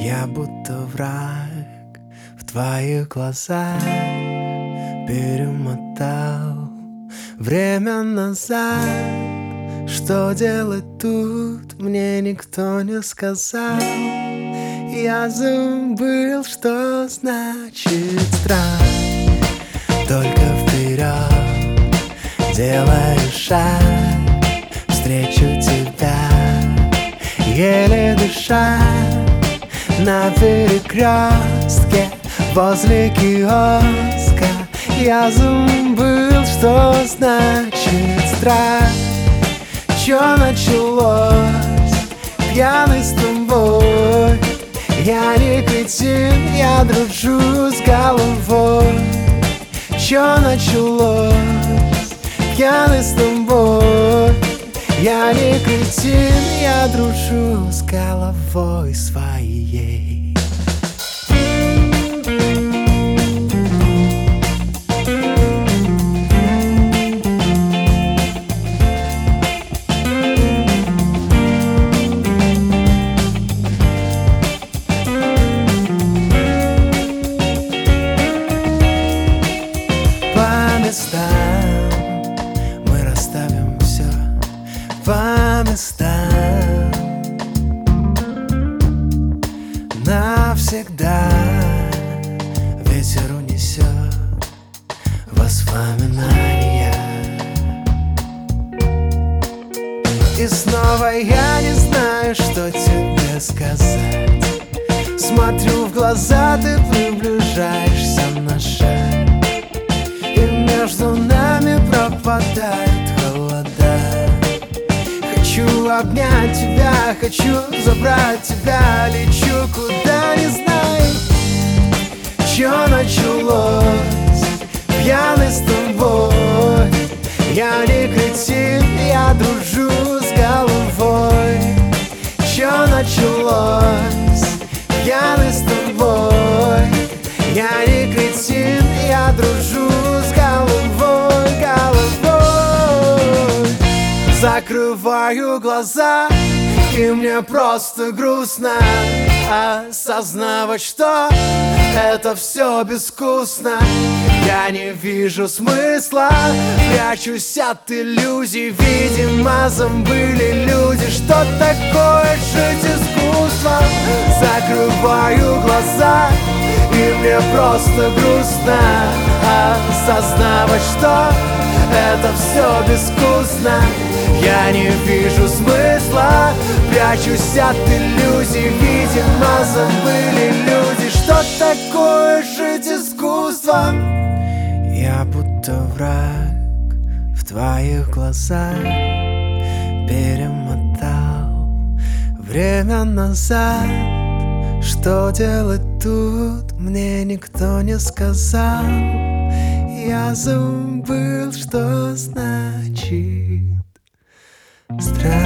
Я будто враг в твоих глазах. Перемотал время назад. Что делать тут, мне никто не сказал. Я забыл, что значит страх. Только вперед делаю шаг, встречу тебя, еле дыша. На перекрестке возле киоска я забыл, что значит страх. Чё началось? Пьяный с тобой. Я не кретин, я дружу с головой. Чё началось? Пьяный с тобой. Я не кретин, я дружу с головой своей. Мы расставим все по местам навсегда. Ветер унесет воспоминания. И снова я не знаю, что тебе сказать. Смотрю в глаза, ты приближаешься на шаг. Между нами пропадают холода. Хочу обнять тебя, хочу забрать тебя. Лечу куда не знаю. Чё началось? Пьяный с тобой. Я не кретин, я дружу с головой. Чё началось? Пьяный с тобой. Я не кретин, я дружу с головой, головой. Закрываю глаза, и мне просто грустно осознавать, что это все безвкусно. Я не вижу смысла, прячусь от иллюзий. Видимо, забыли люди, что такое жить искусством. Закрываю глаза, и мне просто грустно осознавать, что это все безвкусно. Я не вижу смысла, прячусь от иллюзий. Видимо, забыли люди, что такое жить искусством. Я будто враг в твоих глазах. Перемотал время назад. Что делать тут, мне никто не сказал. Я забыл, что значит страх.